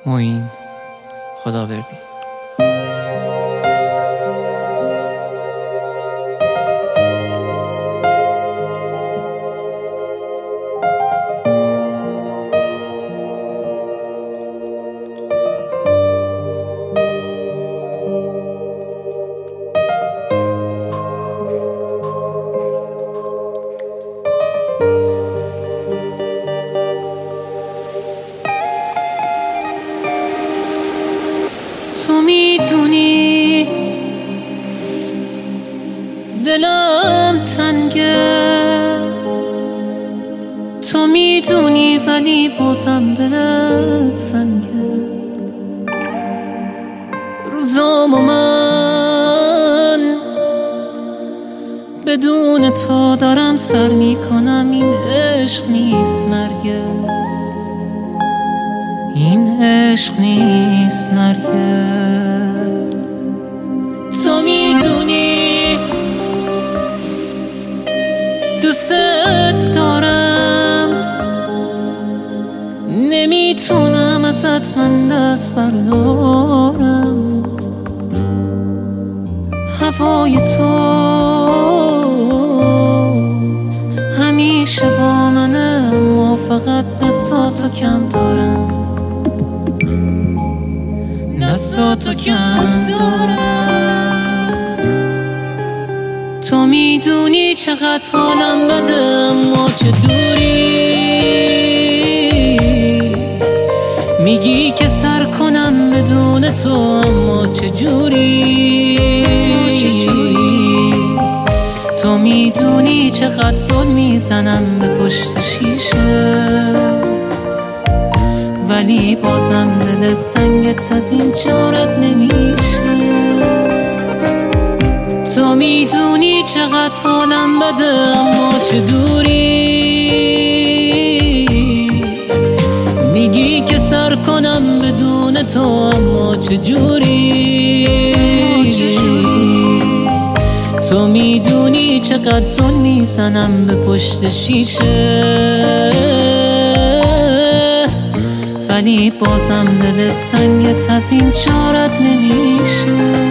معین خداوردی. تو میدونی دلم تنگه، تو میدونی ولی بازم دلت سنگه. روزامو من بدون تو دارم سر میکنم، این عشق نیست مرگه، این عشق نیست مرگه. تو میدونی دوست دارم، نمیتونم ازت من دست بردارم. هوای تو همیشه با منه، اما فقط دستاتو کم دارم، دستاتو کم دارم. تو میدونی چقدر حالم بده اما چه دوری، میگی که سر کنم بدون تو اما چه جوری. تو میدونی چقدر زل میزنم به پشت شیشه، ولی بازم دل سنگت از این جارت نمیشه. تو میدونی چقدر حالم بده اما چه دوری، میگی که سر کنم بدون تو اما چه جوری. تو میدونی چقدر زل میزنم به پشت شیشه، ولی بازم دل سنگت از این جارت نمیشه.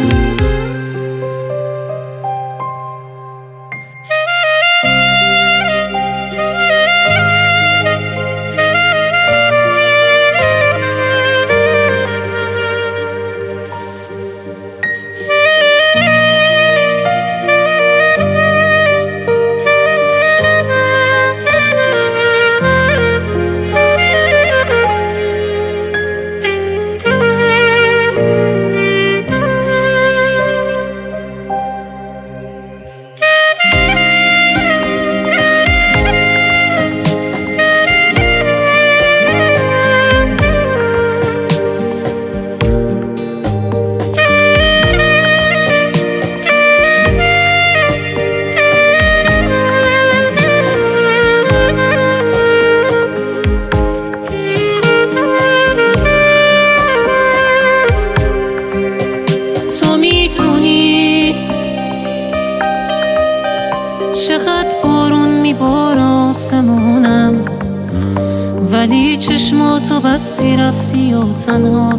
چقدر بارون میباره آسمونم، ولی چشماتو بستی رفتی و تنها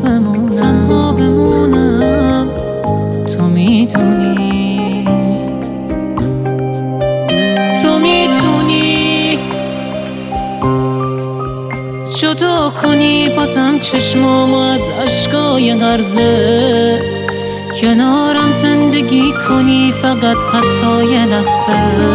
بمونم. تو میدونی جدا کنی بازم چشمامو از اشکای غرزه، کنارم زندگی کنی فقط حتی یه لحظه.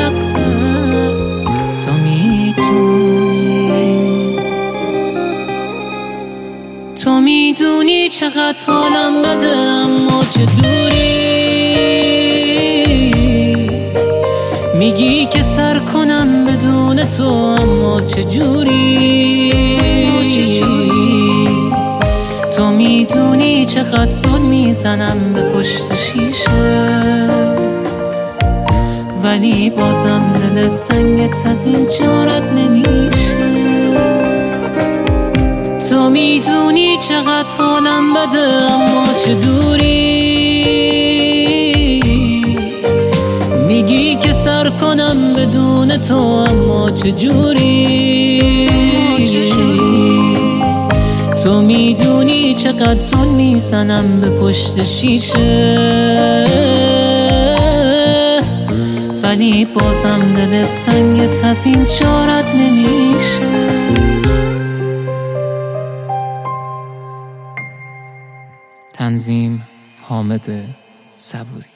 تو میدونی چقدر حالم بده اما چه دوری، میگی که سر کنم بدون تو اما چه جوری. تو میدونی چقدر زل میزنم به پشت شیشه، ولی بازم دل سنگت از این جارت نمیشه. تو میدونی چقدر حالم بده اما چه دوری، میگی که سر کنم بدون تو اما چه جوری. تو میدونی چقدر زل میزنم به پشت شیشه، ولی بازم دل سنگت از این چارت نمیشه. تنظیم حامد صبوری.